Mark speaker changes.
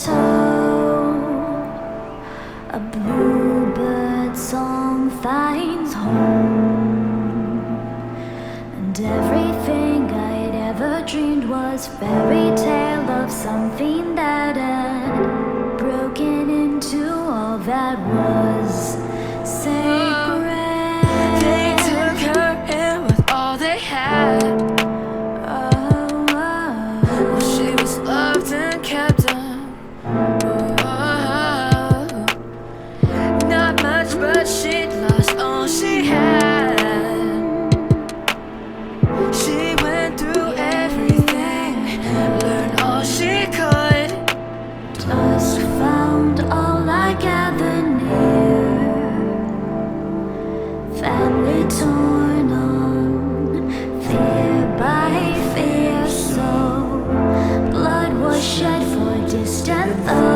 Speaker 1: so a bluebird song finds home, and everything I'd ever dreamed was fairy tale of something that had broken into all that was sacred.
Speaker 2: They took her in with all they had. Well, she was loved and kept on. Not much, but she'd lost all she had. She went through everything, learned all she could.
Speaker 1: Dusk found all I gathered near, family torn on, fear by fear. So blood was shed for distant thoughts.